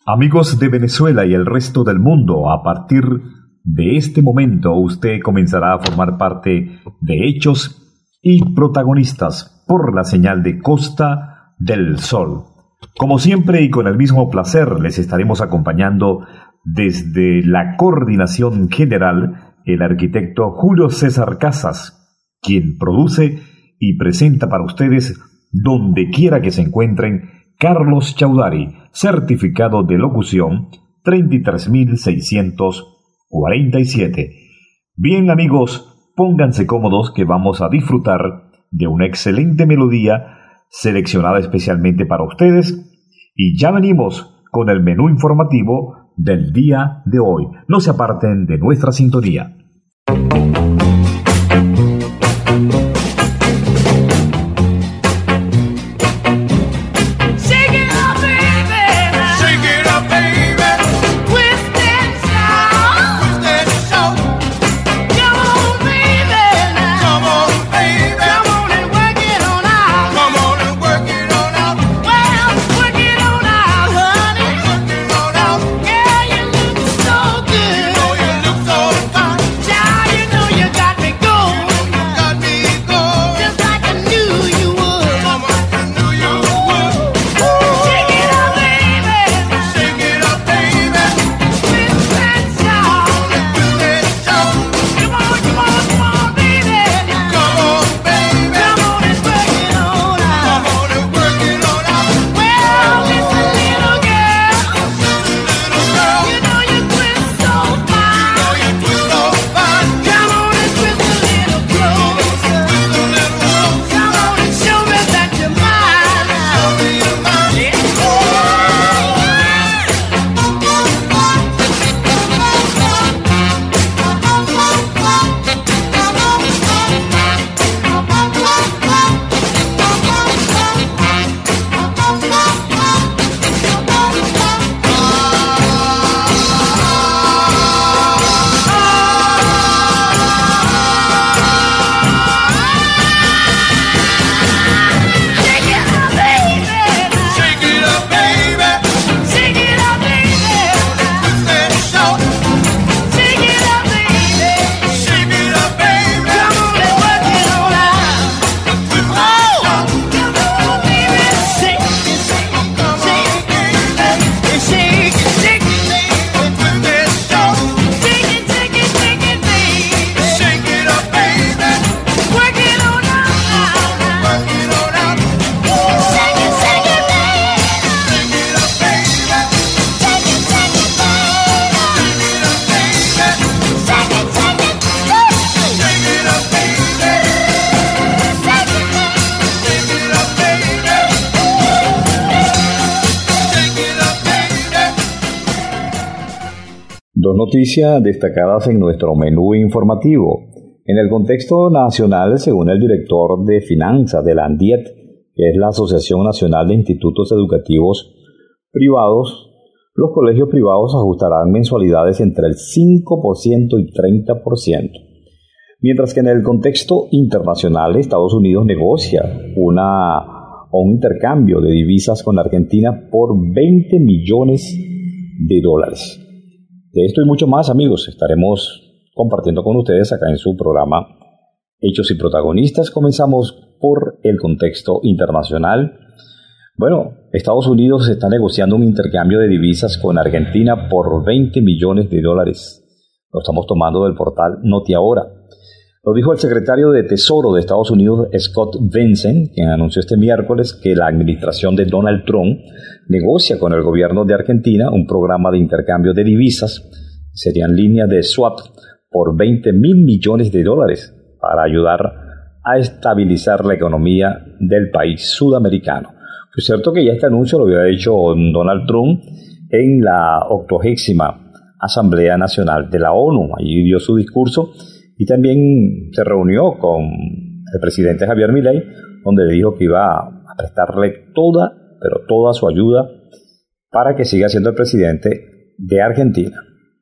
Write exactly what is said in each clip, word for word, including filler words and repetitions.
Amigos de Venezuela y el resto del mundo, a partir de este momento usted comenzará a formar parte de Hechos y Protagonistas por la señal de Costa del Sol. Como siempre y con el mismo placer les estaremos acompañando desde la coordinación general el arquitecto Julio César Casas, quien produce y presenta para ustedes donde quiera que se encuentren Carlos Chaudhary, certificado de locución treinta y tres mil seiscientos cuarenta y siete. Bien amigos, pónganse cómodos que vamos a disfrutar de una excelente melodía seleccionada especialmente para ustedes y ya venimos con el menú informativo del día de hoy. No se aparten de nuestra sintonía. Dos noticias destacadas en nuestro menú informativo. En el contexto nacional, según el director de finanzas de la ANDIET, que es la Asociación Nacional de Institutos Educativos Privados, los colegios privados ajustarán mensualidades entre el cinco por ciento y treinta por ciento. Mientras que en el contexto internacional, Estados Unidos negocia una, un intercambio de divisas con Argentina por veinte millones de dólares. De esto y mucho más, amigos, estaremos compartiendo con ustedes acá en su programa Hechos y Protagonistas. Comenzamos por el contexto internacional. Bueno, Estados Unidos está negociando un intercambio de divisas con Argentina por veinte millones de dólares. Lo estamos tomando del portal Notiahora. Lo dijo el secretario de Tesoro de Estados Unidos, Scott Bessent, quien anunció este miércoles que la administración de Donald Trump negocia con el gobierno de Argentina un programa de intercambio de divisas, serían líneas de swap, por veinte mil millones de dólares para ayudar a estabilizar la economía del país sudamericano. Es cierto que ya este anuncio lo había hecho Donald Trump en la octogésima Asamblea Nacional de la ONU. Allí dio su discurso y también se reunió con el presidente Javier Milei, donde le dijo que iba a prestarle toda, pero toda su ayuda para que siga siendo el presidente de Argentina.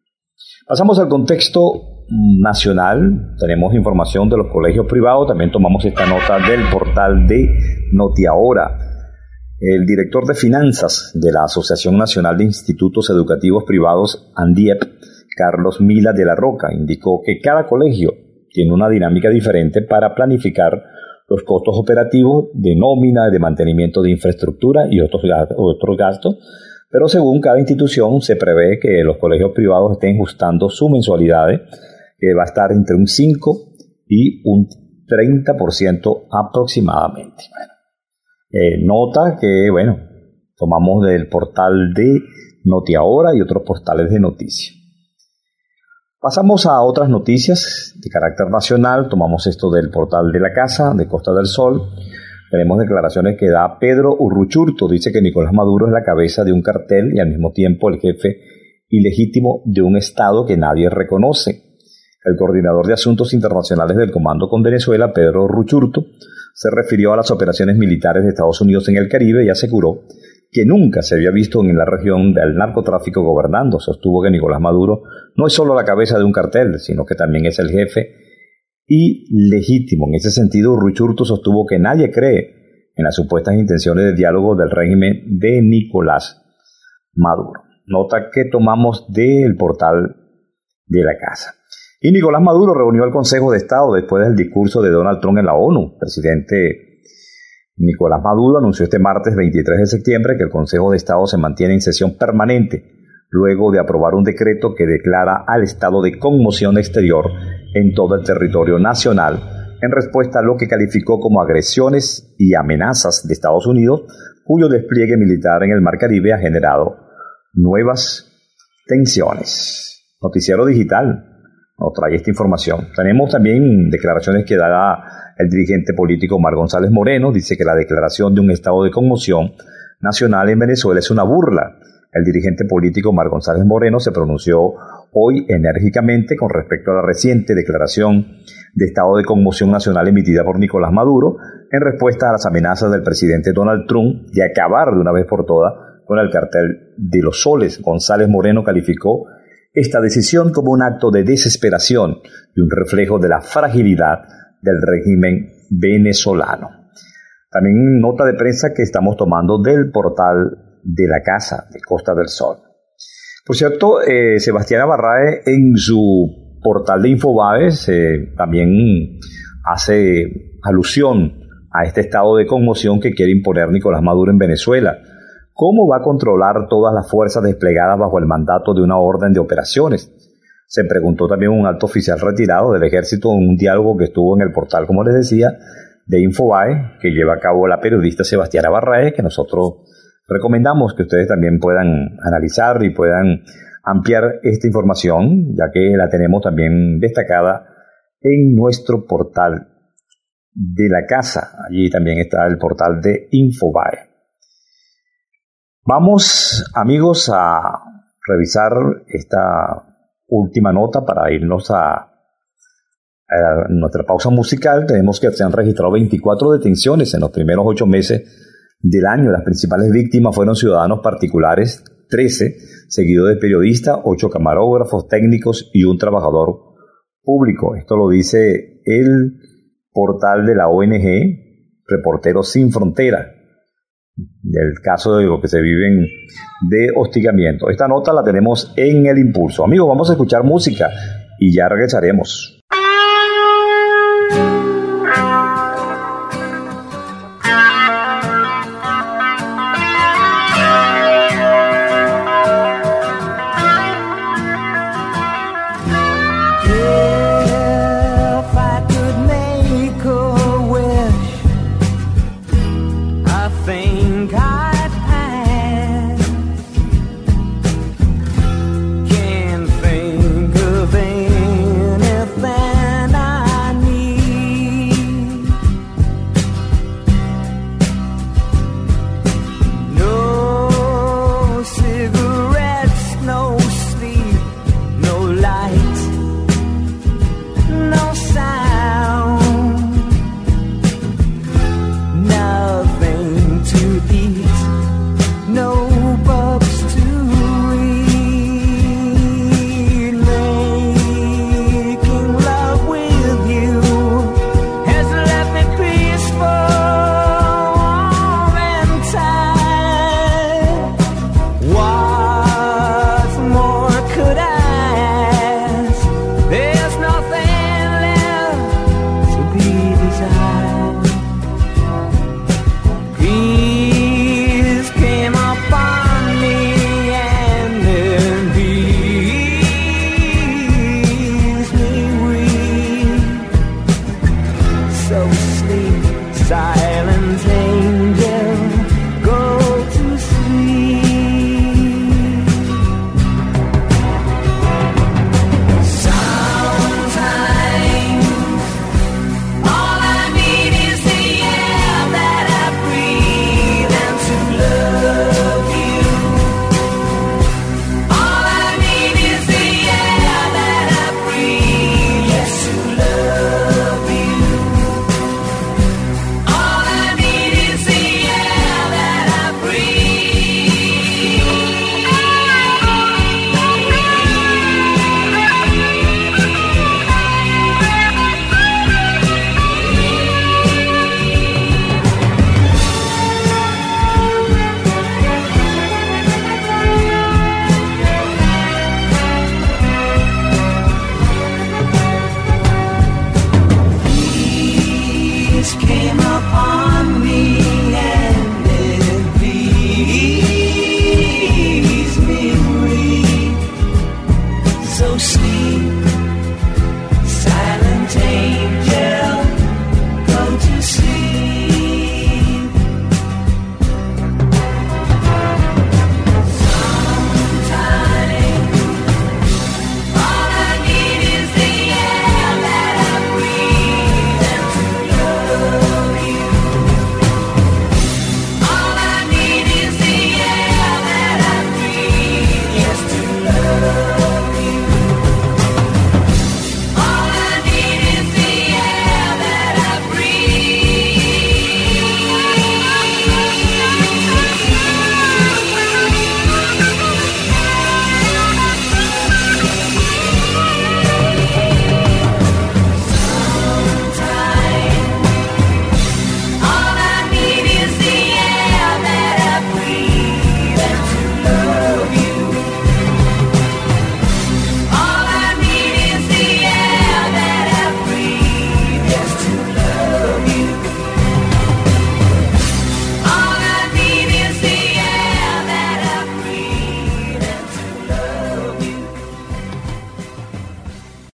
Pasamos al contexto nacional. Tenemos información de los colegios privados. También tomamos esta nota del portal de Notiahora. El director de finanzas de la Asociación Nacional de Institutos Educativos Privados, ANDIEP, Carlos Mila de la Roca, indicó que cada colegio tiene una dinámica diferente para planificar los costos operativos de nómina, de mantenimiento de infraestructura y otros otros gastos, pero según cada institución se prevé que los colegios privados estén ajustando sus mensualidades, que va a estar entre un cinco y un treinta por ciento aproximadamente. Bueno, eh, nota que, bueno, tomamos del portal de Notiahora y otros portales de noticias. Pasamos a otras noticias de carácter nacional. Tomamos esto del portal de La Casa, de Costa del Sol. Tenemos declaraciones que da Pedro Urruchurtu. Dice que Nicolás Maduro es la cabeza de un cartel y al mismo tiempo el jefe ilegítimo de un Estado que nadie reconoce. El coordinador de Asuntos Internacionales del Comando con Venezuela, Pedro Urruchurtu, se refirió a las operaciones militares de Estados Unidos en el Caribe y aseguró que nunca se había visto en la región del narcotráfico gobernando. Sostuvo que Nicolás Maduro no es solo la cabeza de un cartel, sino que también es el jefe ilegítimo. En ese sentido, Urruchurtu sostuvo que nadie cree en las supuestas intenciones de diálogo del régimen de Nicolás Maduro. Nota que tomamos del portal de La Casa. Y Nicolás Maduro reunió al Consejo de Estado después del discurso de Donald Trump en la ONU. El presidente Nicolás Maduro anunció este martes veintitrés de septiembre que el Consejo de Estado se mantiene en sesión permanente luego de aprobar un decreto que declara al estado de conmoción exterior en todo el territorio nacional en respuesta a lo que calificó como agresiones y amenazas de Estados Unidos, cuyo despliegue militar en el Mar Caribe ha generado nuevas tensiones. Noticiero Digital nos trae esta información. Tenemos también declaraciones que da el dirigente político Omar González Moreno. Dice que la declaración de un estado de conmoción nacional en Venezuela es una burla. El dirigente político Omar González Moreno se pronunció hoy enérgicamente con respecto a la reciente declaración de estado de conmoción nacional emitida por Nicolás Maduro en respuesta a las amenazas del presidente Donald Trump de acabar de una vez por todas con el cartel de los soles. González Moreno calificó esta decisión como un acto de desesperación y un reflejo de la fragilidad del régimen venezolano. También nota de prensa que estamos tomando del portal de La Casa, de Costa del Sol. Por cierto, eh, Sebastián Barrae en su portal de Infobae eh, también hace alusión a este estado de conmoción que quiere imponer Nicolás Maduro en Venezuela. ¿Cómo va a controlar todas las fuerzas desplegadas bajo el mandato de una orden de operaciones? Se preguntó también un alto oficial retirado del ejército en un diálogo que estuvo en el portal, como les decía, de Infobae, que lleva a cabo la periodista Sebastiana Barrae, que nosotros recomendamos que ustedes también puedan analizar y puedan ampliar esta información, ya que la tenemos también destacada en nuestro portal de La Casa. Allí también está el portal de Infobae. Vamos, amigos, a revisar esta última nota para irnos a, a nuestra pausa musical. Tenemos que se han registrado veinticuatro detenciones en los primeros ocho meses del año. Las principales víctimas fueron ciudadanos particulares, trece, seguidos de periodistas, ocho camarógrafos, técnicos y un trabajador público. Esto lo dice el portal de la O N G, Reporteros Sin Frontera, del caso de lo que se viven de hostigamiento. Esta nota la tenemos en El Impulso. Amigos, vamos a escuchar música y ya regresaremos. Can't think of anything I need.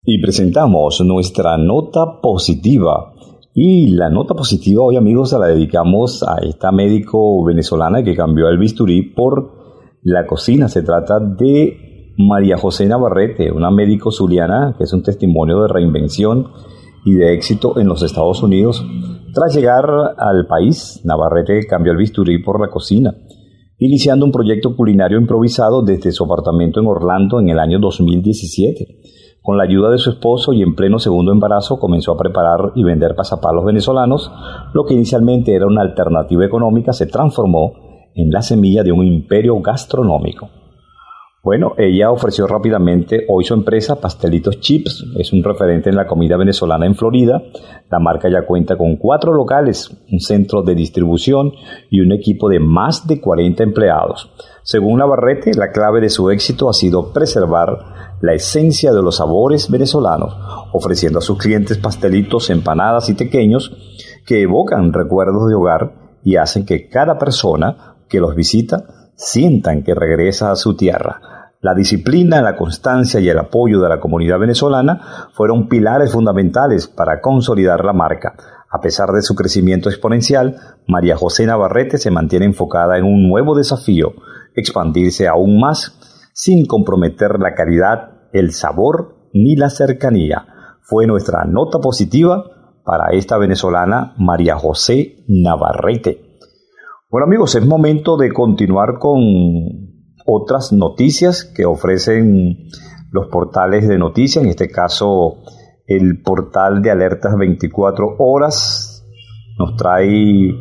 Y presentamos nuestra nota positiva. Y la nota positiva hoy, amigos, se la dedicamos a esta médico venezolana que cambió el bisturí por la cocina. Se trata de María José Navarrete, una médico zuliana que es un testimonio de reinvención y de éxito en los Estados Unidos. Tras llegar al país, Navarrete cambió el bisturí por la cocina, iniciando un proyecto culinario improvisado desde su apartamento en Orlando en el año dos mil diecisiete. Con la ayuda de su esposo y en pleno segundo embarazo comenzó a preparar y vender pasapalos venezolanos. Lo que inicialmente era una alternativa económica se transformó en la semilla de un imperio gastronómico. Bueno, ella ofreció rápidamente hoy su empresa Pastelitos Chips. Es un referente en la comida venezolana en Florida. La marca ya cuenta con cuatro locales, un centro de distribución y un equipo de más de cuarenta empleados. Según Navarrete, la clave de su éxito ha sido preservar la esencia de los sabores venezolanos, ofreciendo a sus clientes pastelitos, empanadas y tequeños que evocan recuerdos de hogar y hacen que cada persona que los visita sientan que regresa a su tierra. La disciplina, la constancia y el apoyo de la comunidad venezolana fueron pilares fundamentales para consolidar la marca. A pesar de su crecimiento exponencial, María José Navarrete se mantiene enfocada en un nuevo desafío: expandirse aún más sin comprometer la calidad, el sabor ni la cercanía. Fue nuestra nota positiva para esta venezolana María José Navarrete. Bueno, amigos, es momento de continuar con otras noticias que ofrecen los portales de noticias, en este caso el portal de Alertas veinticuatro horas nos trae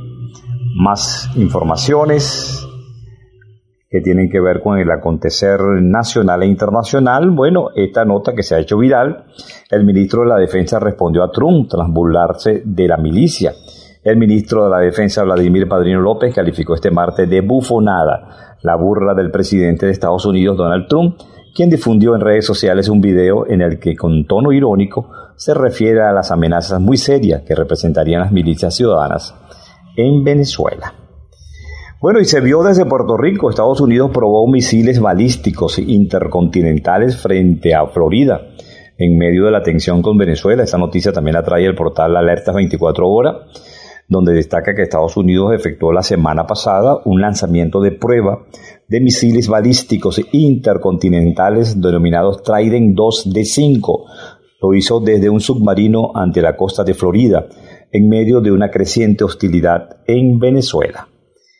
más informaciones que tienen que ver con el acontecer nacional e internacional. Bueno, esta nota que se ha hecho viral: el ministro de la Defensa respondió a Trump tras burlarse de la milicia. El ministro de la Defensa, Vladimir Padrino López, calificó este martes de bufonada la burla del presidente de Estados Unidos, Donald Trump, quien difundió en redes sociales un video en el que, con tono irónico, se refiere a las amenazas muy serias que representarían las milicias ciudadanas en Venezuela. Bueno, y se vio desde Puerto Rico. Estados Unidos probó misiles balísticos intercontinentales frente a Florida en medio de la tensión con Venezuela. Esta noticia también la trae el portal Alertas veinticuatro horas, donde destaca que Estados Unidos efectuó la semana pasada un lanzamiento de prueba de misiles balísticos intercontinentales denominados Trident dos D cinco. Lo hizo desde un submarino ante la costa de Florida, en medio de una creciente hostilidad en Venezuela.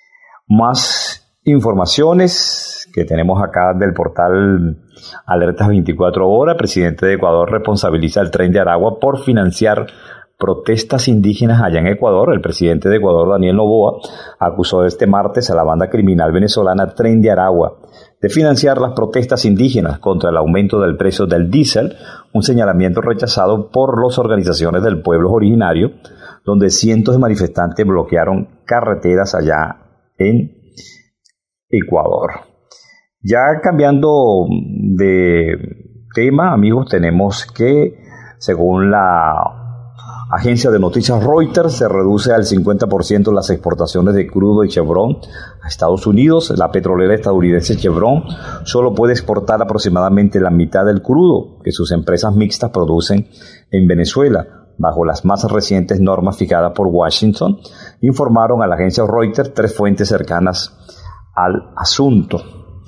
Más informaciones que tenemos acá del portal Alertas veinticuatro horas. El presidente de Ecuador responsabiliza al Tren de Aragua por financiar protestas indígenas allá en Ecuador. El presidente de Ecuador, Daniel Noboa, acusó este martes a la banda criminal venezolana Tren de Aragua de financiar las protestas indígenas contra el aumento del precio del diésel, un señalamiento rechazado por las organizaciones del pueblo originario, donde cientos de manifestantes bloquearon carreteras allá en Ecuador. Ya cambiando de tema, amigos, tenemos que, según la agencia de noticias Reuters, se reduce al cincuenta por ciento las exportaciones de crudo y Chevron a Estados Unidos. La petrolera estadounidense Chevron solo puede exportar aproximadamente la mitad del crudo que sus empresas mixtas producen en Venezuela, bajo las más recientes normas fijadas por Washington, informaron a la agencia Reuters tres fuentes cercanas al asunto.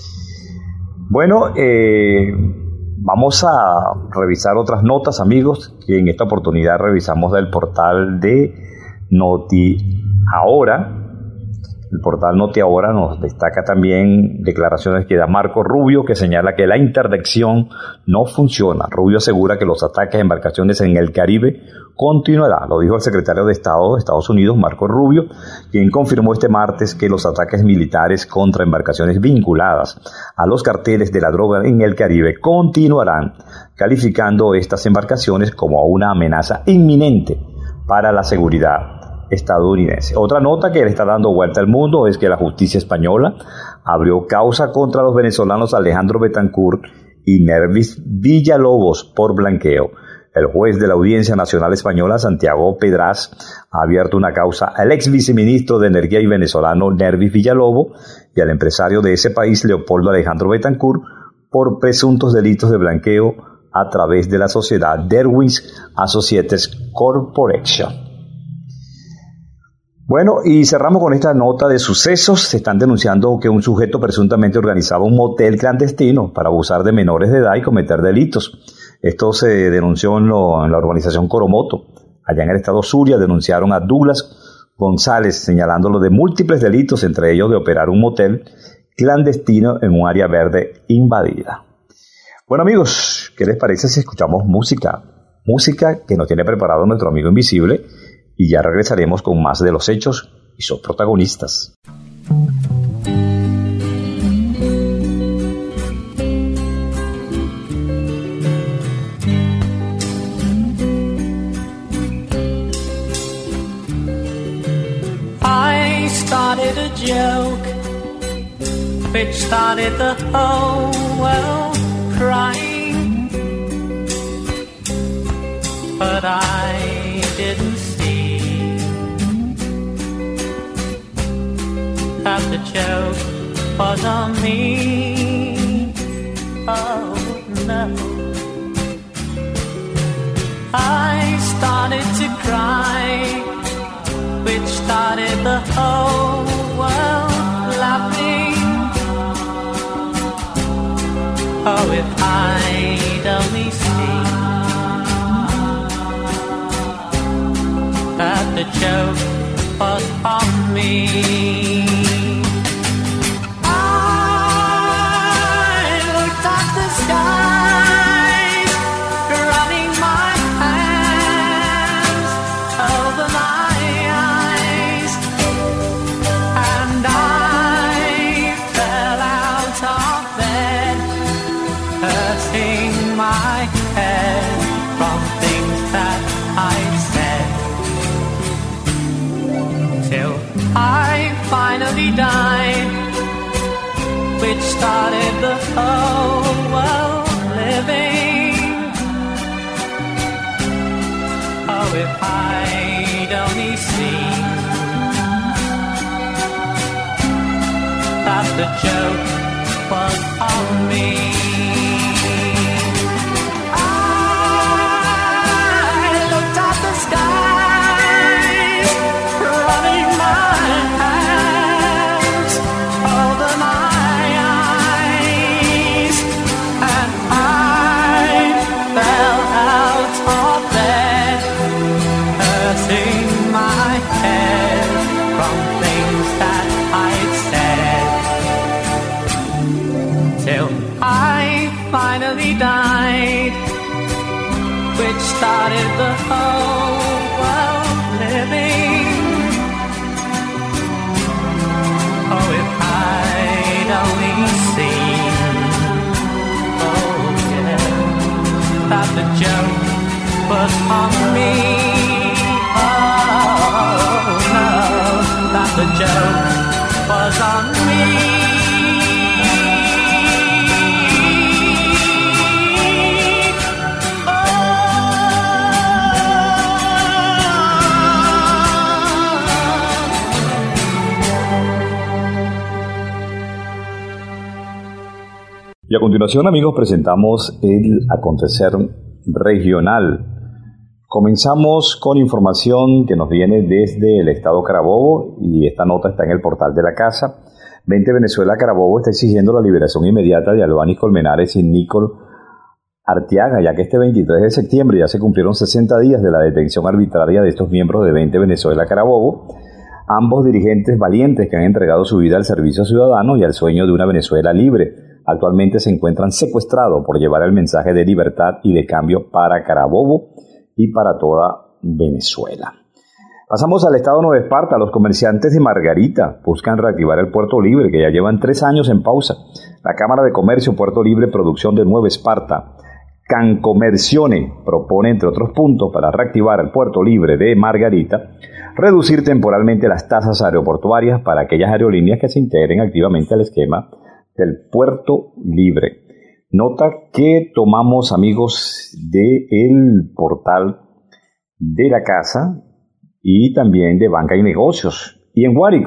Bueno, eh, vamos a revisar otras notas, amigos, que en esta oportunidad revisamos del portal de Noti Ahora. El portal Noti Ahora nos destaca también declaraciones que da Marco Rubio, que señala que la interdicción no funciona. Rubio asegura que los ataques a embarcaciones en el Caribe continuarán. Lo dijo el secretario de Estado de Estados Unidos, Marco Rubio, quien confirmó este martes que los ataques militares contra embarcaciones vinculadas a los carteles de la droga en el Caribe continuarán, calificando estas embarcaciones como una amenaza inminente para la seguridad estadounidense. Otra nota que le está dando vuelta al mundo es que la justicia española abrió causa contra los venezolanos Alejandro Betancourt y Nervis Villalobos por blanqueo. El juez de la Audiencia Nacional Española, Santiago Pedraz, ha abierto una causa al ex viceministro de Energía y venezolano Nervis Villalobos y al empresario de ese país, Leopoldo Alejandro Betancourt, por presuntos delitos de blanqueo, a través de la sociedad Derwents Associates Corporation. Bueno, y cerramos con esta nota de sucesos. Se están denunciando que un sujeto presuntamente organizaba un motel clandestino para abusar de menores de edad y cometer delitos. Esto se denunció en, lo, en la organización Coromoto. Allá en el estado Zulia denunciaron a Douglas González señalándolo de múltiples delitos, entre ellos de operar un motel clandestino en un área verde invadida. Bueno amigos, ¿qué les parece si escuchamos música? Música que nos tiene preparado nuestro amigo invisible. Y ya regresaremos con más de los hechos y sus protagonistas. I started a joke which started the whole world crying, but I didn't that the joke was on me. Oh no, I started to cry, which started the whole world laughing. Oh, if I'd only seen that the joke was on me. Finally died, which started the whole world living. Oh, if I'd only seen that the joke was on me. Died, which started the whole world living. Oh, if I'd only seen, oh yeah, that the joke was on me. Oh no, that the joke was on me. Y a continuación, amigos, presentamos el acontecer regional. Comenzamos con información que nos viene desde el estado Carabobo y esta nota está en el portal de la casa. veinte Venezuela Carabobo está exigiendo la liberación inmediata de Albani Colmenares y Nicole Arteaga, ya que este veintitrés de septiembre ya se cumplieron sesenta días de la detención arbitraria de estos miembros de veinte Venezuela Carabobo, ambos dirigentes valientes que han entregado su vida al servicio ciudadano y al sueño de una Venezuela libre. Actualmente se encuentran secuestrados por llevar el mensaje de libertad y de cambio para Carabobo y para toda Venezuela. Pasamos al estado Nueva Esparta. Los comerciantes de Margarita buscan reactivar el Puerto Libre, que ya llevan tres años en pausa. La Cámara de Comercio Puerto Libre Producción de Nueva Esparta, Cancomercione, propone, entre otros puntos, para reactivar el Puerto Libre de Margarita, reducir temporalmente las tasas aeroportuarias para aquellas aerolíneas que se integren activamente al esquema del Puerto Libre. Nota que tomamos, amigos, del portal de la casa y también de Banca y Negocios. Y en Guárico,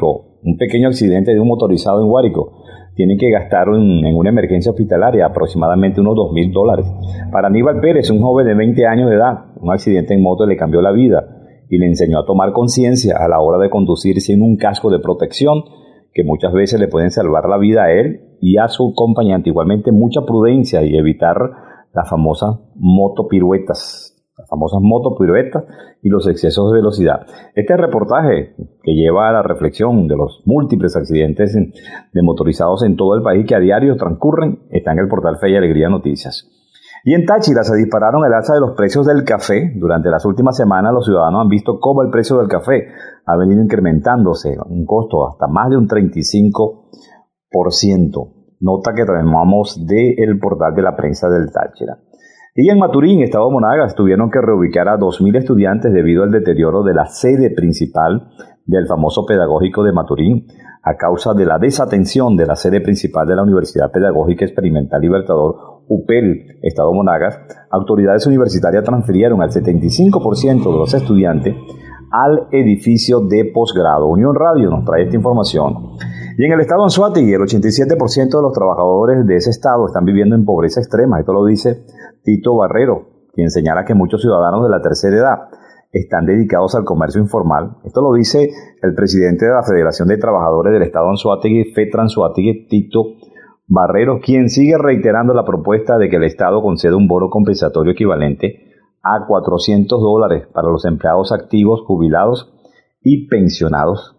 un pequeño accidente de un motorizado en Guárico. Tienen que gastar en, en una emergencia hospitalaria aproximadamente unos dos mil dólares. Para Aníbal Pérez, un joven de veinte años de edad, un accidente en moto le cambió la vida y le enseñó a tomar conciencia a la hora de conducir sin un casco de protección, que muchas veces le pueden salvar la vida a él y a su acompañante. Igualmente, mucha prudencia y evitar las famosas motopiruetas. Las famosas motopiruetas y los excesos de velocidad. Este reportaje que lleva a la reflexión de los múltiples accidentes de motorizados en todo el país que a diario transcurren está en el portal Fe y Alegría Noticias. Y en Táchira se dispararon el alza de los precios del café. Durante las últimas semanas los ciudadanos han visto cómo el precio del café ha venido incrementándose, un costo hasta más de un treinta y cinco por ciento. Nota que tomamos del portal de la prensa del Táchira. Y en Maturín, estado Monagas, tuvieron que reubicar a dos mil estudiantes debido al deterioro de la sede principal del famoso pedagógico de Maturín, a causa de la desatención de la sede principal de la Universidad Pedagógica Experimental Libertador, U P E L, estado Monagas. Autoridades universitarias transfirieron al setenta y cinco por ciento de los estudiantes al edificio de posgrado. Unión Radio nos trae esta información. Y en el estado Anzoátegui, el ochenta y siete por ciento de los trabajadores de ese estado están viviendo en pobreza extrema. Esto lo dice Tito Barrero, quien señala que muchos ciudadanos de la tercera edad están dedicados al comercio informal. Esto lo dice el presidente de la Federación de Trabajadores del estado Anzoátegui, FETRA-Anzoátegui, Tito Barrero, quien sigue reiterando la propuesta de que el estado conceda un bono compensatorio equivalente a cuatrocientos dólares para los empleados activos, jubilados y pensionados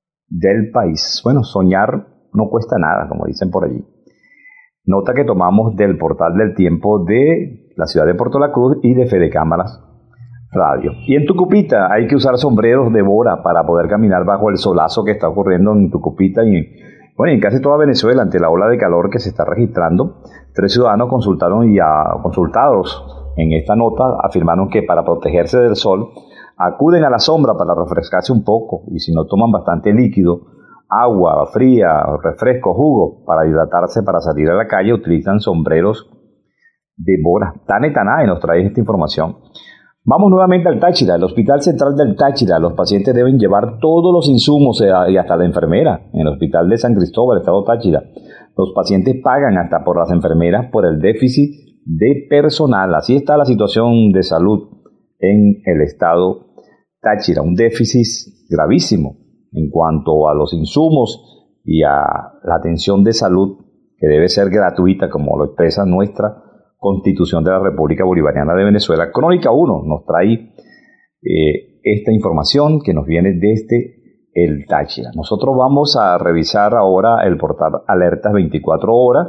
del país. Bueno, soñar no cuesta nada, como dicen por allí. Nota que tomamos del portal del Tiempo de la ciudad de Puerto La Cruz y de Fede Cámaras Radio. Y en Tucupita hay que usar sombreros de bora para poder caminar bajo el solazo que está ocurriendo en Tucupita y bueno, en casi toda Venezuela ante la ola de calor que se está registrando. Tres ciudadanos consultaron y a, consultados en esta nota afirmaron que para protegerse del sol acuden a la sombra para refrescarse un poco y si no toman bastante líquido, agua fría, refresco, jugo para hidratarse para salir a la calle, utilizan sombreros de bora. Tane Tanae nos trae esta información. Vamos nuevamente al Táchira, el Hospital Central del Táchira. Los pacientes deben llevar todos los insumos y hasta la enfermera en el Hospital de San Cristóbal, estado Táchira. Los pacientes pagan hasta por las enfermeras por el déficit de personal. Así está la situación de salud en el estado Táchira, un déficit gravísimo en cuanto a los insumos y a la atención de salud que debe ser gratuita, como lo expresa nuestra Constitución de la República Bolivariana de Venezuela. Crónica uno nos trae eh, esta información que nos viene desde el Táchira. Nosotros vamos a revisar ahora el portal Alertas veinticuatro horas.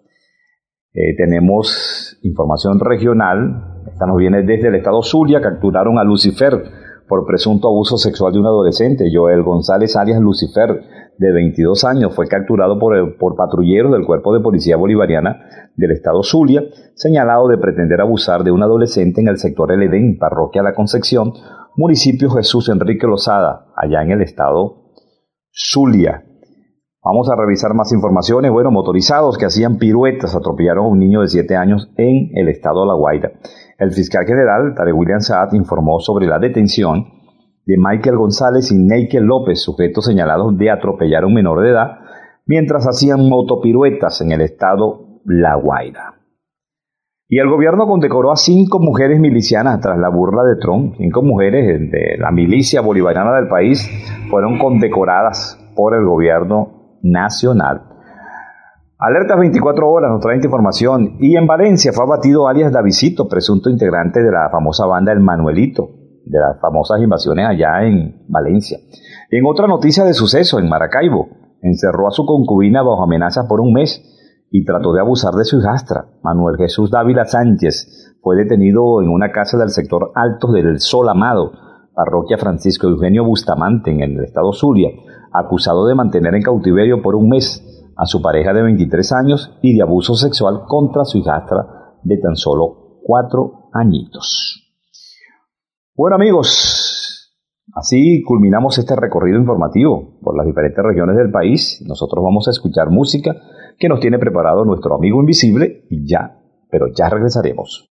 Eh, tenemos información regional. Esta nos viene desde el estado Zulia. Capturaron a Lucifer por presunto abuso sexual de un adolescente. Joel González alias Lucifer, de veintidós años, fue capturado por, el, por patrulleros del Cuerpo de Policía Bolivariana del estado Zulia, señalado de pretender abusar de un adolescente en el sector El Edén, parroquia La Concepción, municipio Jesús Enrique Lozada, allá en el estado Zulia. Vamos a revisar más informaciones. Bueno, motorizados que hacían piruetas atropellaron a un niño de siete años en el estado de La Guaira. El fiscal general, Tarek William Saad, informó sobre la detención de Michael González y Neikel López, sujetos señalados de atropellar a un menor de edad, mientras hacían motopiruetas en el estado La Guaira. Y el gobierno condecoró a cinco mujeres milicianas tras la burla de Trump. Cinco mujeres de la milicia bolivariana del país fueron condecoradas por el gobierno nacional. Alertas veinticuatro horas nos trae esta información. Y en Valencia fue abatido alias Davidito, presunto integrante de la famosa banda El Manuelito, de las famosas invasiones allá en Valencia. En otra noticia de suceso, en Maracaibo, encerró a su concubina bajo amenaza por un mes y trató de abusar de su hijastra. Manuel Jesús Dávila Sánchez fue detenido en una casa del sector Altos del Sol Amado, parroquia Francisco Eugenio Bustamante, en el estado Zulia, acusado de mantener en cautiverio por un mes a su pareja de veintitrés años y de abuso sexual contra su hijastra de tan solo cuatro añitos. Bueno amigos, así culminamos este recorrido informativo por las diferentes regiones del país. Nosotros vamos a escuchar música que nos tiene preparado nuestro amigo invisible y ya, pero ya regresaremos.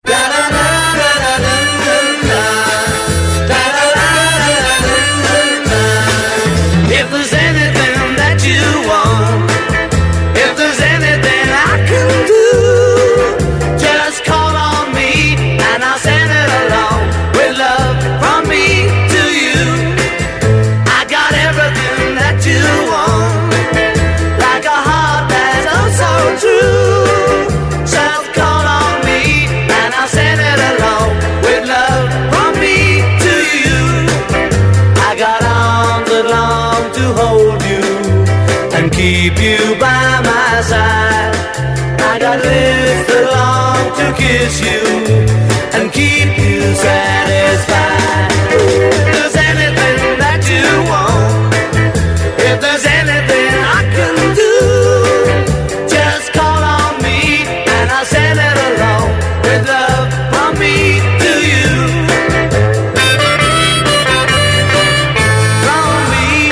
If there's anything keep you by my side. I got lips that long to kiss you and keep you satisfied. If there's anything that you want, if there's anything I can do, just call on me and I'll send it along with love from me to you. From me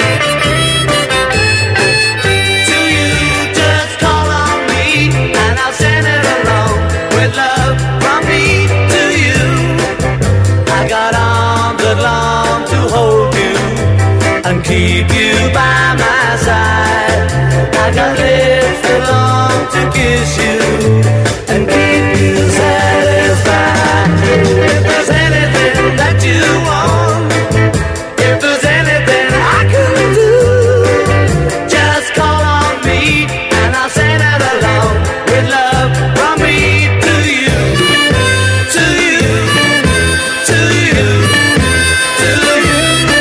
to you, just call on me and I'll send it along with love from me to you. I got arms that long to hold you and keep you by my side. I got lips that long to kiss you and keep you satisfied. If there's anything that you want, if there's anything I can do, just call on me and I'll send it along with love from me to you, to you, to you, to you.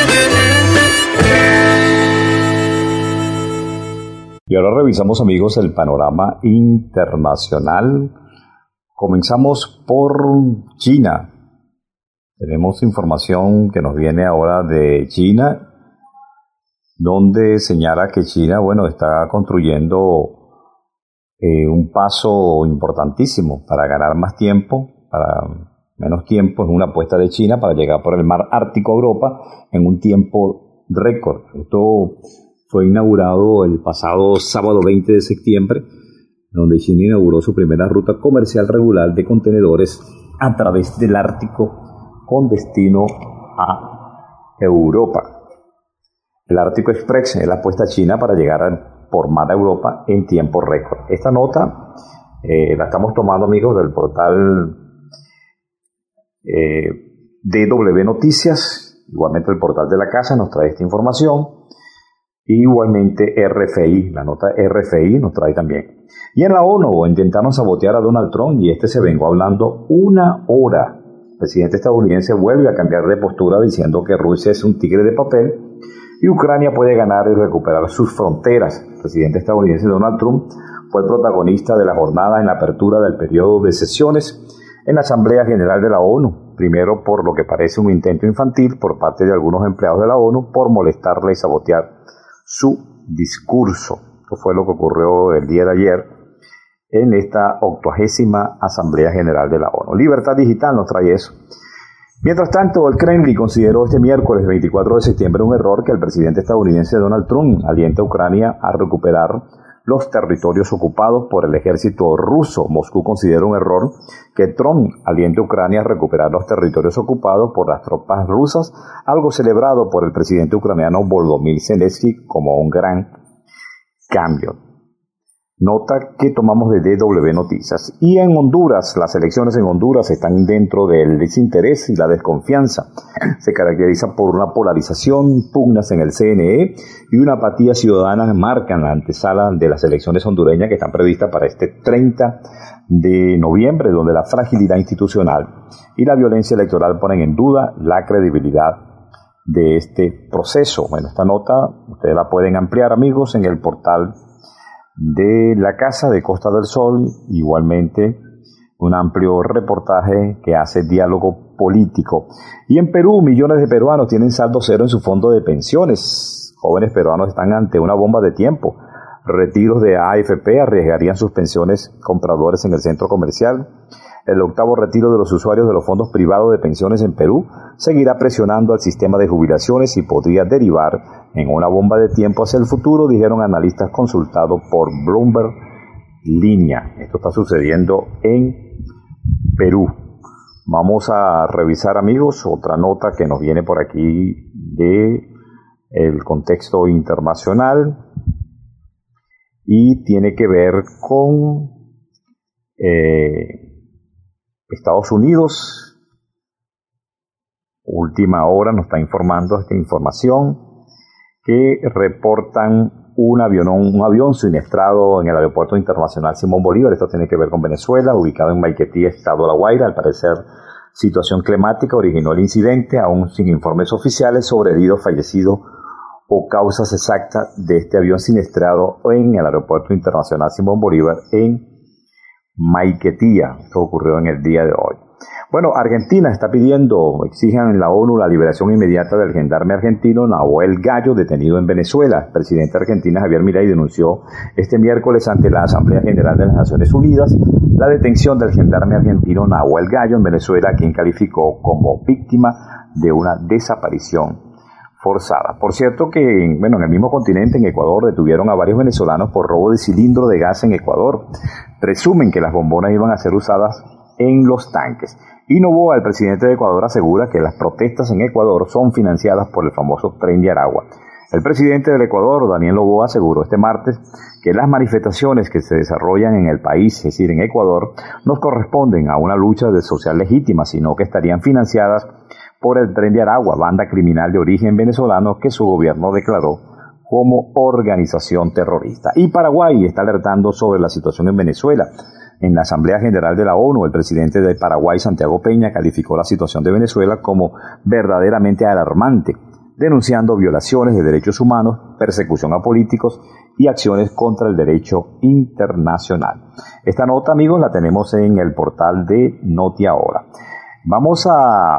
Y ahora revisamos, amigos, el panorama internacional. Comenzamos por China. Tenemos información que nos viene ahora de China, donde señala que China, bueno, está construyendo eh, un paso importantísimo para ganar más tiempo, para menos tiempo, es una apuesta de China para llegar por el mar Ártico a Europa en un tiempo récord. Esto fue inaugurado el pasado sábado veinte de septiembre, donde China inauguró su primera ruta comercial regular de contenedores a través del Ártico con destino a Europa. El Ártico Express es la apuesta china para llegar por mar a Europa en tiempo récord. Esta nota eh, la estamos tomando, amigos, del portal eh, D W Noticias. Igualmente el portal de la casa nos trae esta información. Igualmente R F I, la nota R F I nos trae también. Y en la ONU intentaron sabotear a Donald Trump y este se vengó hablando una hora. El presidente estadounidense vuelve a cambiar de postura diciendo que Rusia es un tigre de papel y Ucrania puede ganar y recuperar sus fronteras. El presidente estadounidense Donald Trump fue el protagonista de la jornada en la apertura del periodo de sesiones en la Asamblea General de la ONU. Primero por lo que parece un intento infantil por parte de algunos empleados de la ONU por molestarle y sabotear su discurso. Esto fue lo que ocurrió el día de ayer en esta octogésima Asamblea General de la ONU. Libertad Digital nos trae eso. Mientras tanto, el Kremlin consideró este miércoles veinticuatro de septiembre un error que el presidente estadounidense Donald Trump alienta a Ucrania a recuperar los territorios ocupados por el ejército ruso. Moscú considera un error que Trump aliente a Ucrania a recuperar los territorios ocupados por las tropas rusas, algo celebrado por el presidente ucraniano Volodymyr Zelensky como un gran cambio. Nota que tomamos de D W Noticias. Y en Honduras, las elecciones en Honduras están dentro del desinterés y la desconfianza. Se caracteriza por una polarización, pugnas en el C N E y una apatía ciudadana marcan la antesala de las elecciones hondureñas que están previstas para este treinta de noviembre, donde la fragilidad institucional y la violencia electoral ponen en duda la credibilidad de este proceso. Bueno, esta nota ustedes la pueden ampliar, amigos, en el portal de la Casa de Costa del Sol, igualmente un amplio reportaje que hace Diálogo Político. Y en Perú, millones de peruanos tienen saldo cero en su fondo de pensiones. Jóvenes peruanos están ante una bomba de tiempo. Retiros de A F P arriesgarían sus pensiones compradores en el centro comercial. El octavo retiro de los usuarios de los fondos privados de pensiones en Perú seguirá presionando al sistema de jubilaciones y podría derivar en una bomba de tiempo hacia el futuro, dijeron analistas consultados por Bloomberg Línea. Esto está sucediendo en Perú. Vamos a revisar, amigos, otra nota que nos viene por aquí de el contexto internacional y tiene que ver con eh, Estados Unidos. Última Hora nos está informando esta información que reportan un avión, un avión siniestrado en el aeropuerto internacional Simón Bolívar. Esto tiene que ver con Venezuela, ubicado en Maiquetía, estado de La Guaira. Al parecer, situación climática originó el incidente, aún sin informes oficiales sobre heridos, fallecidos o causas exactas de este avión siniestrado en el Aeropuerto Internacional Simón Bolívar en Maiquetía. Esto ocurrió en el día de hoy. Bueno, Argentina está pidiendo, exijan en la ONU la liberación inmediata del gendarme argentino Nahuel Gallo, detenido en Venezuela. El presidente argentino Javier Milei denunció este miércoles ante la Asamblea General de las Naciones Unidas la detención del gendarme argentino Nahuel Gallo en Venezuela, quien calificó como víctima de una desaparición forzada. Por cierto que, bueno, en el mismo continente, en Ecuador, detuvieron a varios venezolanos por robo de cilindro de gas en Ecuador. Presumen que las bombonas iban a ser usadas en los tanques. Y Noboa, el presidente de Ecuador, asegura que las protestas en Ecuador son financiadas por el famoso Tren de Aragua. El presidente del Ecuador, Daniel Noboa, aseguró este martes que las manifestaciones que se desarrollan en el país, es decir, en Ecuador, no corresponden a una lucha social legítima, sino que estarían financiadas por el Tren de Aragua, banda criminal de origen venezolano que su gobierno declaró como organización terrorista. Y Paraguay está alertando sobre la situación en Venezuela. En la Asamblea General de la ONU, el presidente de Paraguay, Santiago Peña, calificó la situación de Venezuela como verdaderamente alarmante, denunciando violaciones de derechos humanos, persecución a políticos y acciones contra el derecho internacional. Esta nota, amigos, la tenemos en el portal de Noti Ahora. Vamos a,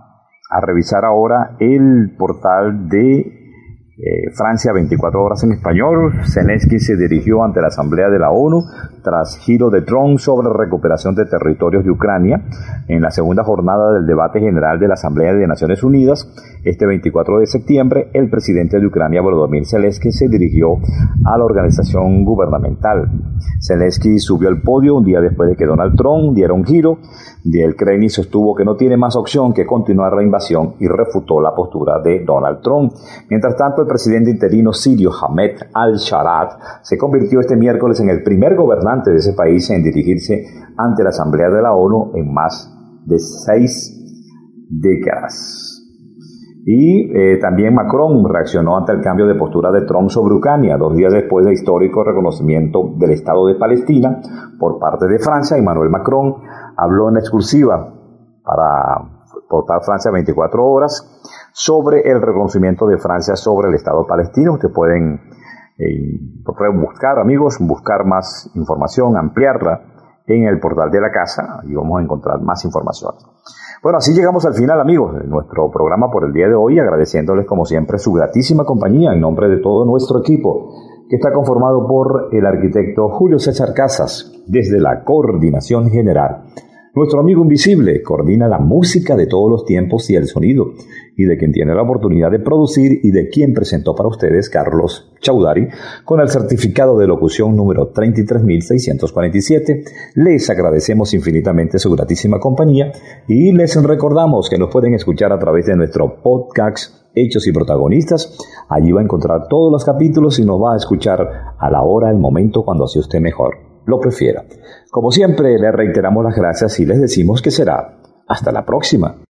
a revisar ahora el portal de Eh, Francia veinticuatro horas en español. Zelensky se dirigió ante la Asamblea de la ONU tras giro de Trump sobre recuperación de territorios de Ucrania en la segunda jornada del debate general de la Asamblea de Naciones Unidas. Este veinticuatro de septiembre, el presidente de Ucrania, Volodymyr Zelensky, se dirigió a la organización gubernamental. Zelensky subió al podio un día después de que Donald Trump diera un giro. El Kremlin sostuvo que no tiene más opción que continuar la invasión y refutó la postura de Donald Trump. Mientras tanto, el presidente interino sirio Ahmed al-Sharat se convirtió este miércoles en el primer gobernante de ese país en dirigirse ante la Asamblea de la ONU en más de seis décadas. Y eh, también Macron reaccionó ante el cambio de postura de Trump sobre Ucrania, dos días después del histórico reconocimiento del Estado de Palestina por parte de Francia. Emmanuel Macron habló en exclusiva para Portal Francia veinticuatro horas sobre el reconocimiento de Francia sobre el Estado palestino. Ustedes pueden eh, buscar, amigos, buscar más información, ampliarla en el portal de la casa y vamos a encontrar más información. Bueno, así llegamos al final, amigos, de nuestro programa por el día de hoy, agradeciéndoles como siempre su gratísima compañía en nombre de todo nuestro equipo, que está conformado por el arquitecto Julio César Casas, desde la Coordinación General. Nuestro amigo invisible coordina la música de todos los tiempos y el sonido, y de quien tiene la oportunidad de producir y de quien presentó para ustedes Carlos Chaudhary, con el certificado de locución número treinta y tres mil seiscientos cuarenta y siete. Les agradecemos infinitamente su gratísima compañía y les recordamos que nos pueden escuchar a través de nuestro podcast Hechos y Protagonistas. Allí va a encontrar todos los capítulos y nos va a escuchar a la hora, el momento, cuando así usted mejor lo prefiera. Como siempre, le reiteramos las gracias y les decimos que será hasta la próxima.